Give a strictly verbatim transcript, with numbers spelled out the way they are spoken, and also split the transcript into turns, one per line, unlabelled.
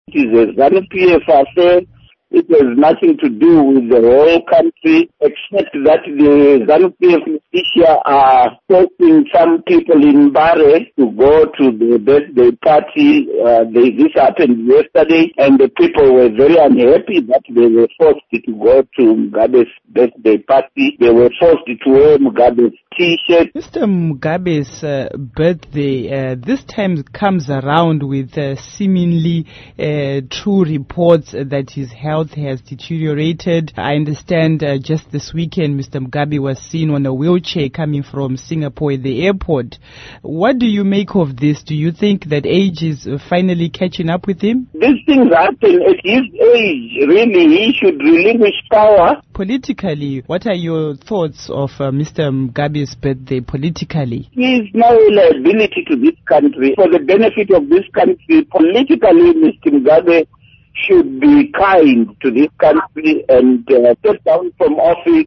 It is a ZANU-P F affair. It has nothing to do with the whole country, except that the ZANU-P F militia are forcing some people in Bare to go to the birthday party. Uh, they, this happened yesterday, and the people were very unhappy that they were forced to go to Mugabe's birthday party. They were forced to wear Mugabe's T-shirt.
Mister Mugabe's uh, birthday uh, this time comes around with uh, seemingly uh, true reports that his health has deteriorated. I understand uh, just this weekend Mister Mugabe was seen on a wheelchair coming from Singapore at the airport. What do you make of this? Do you think that age is uh, finally catching up with him?
These things happen at his age. Really, he should relinquish power.
Politically, what are your thoughts of uh, Mister Mugabe's birthday politically?
He is now a liability to this country. For the benefit of this country, politically, Mister Mugabe should be kind to this country and uh, step down from office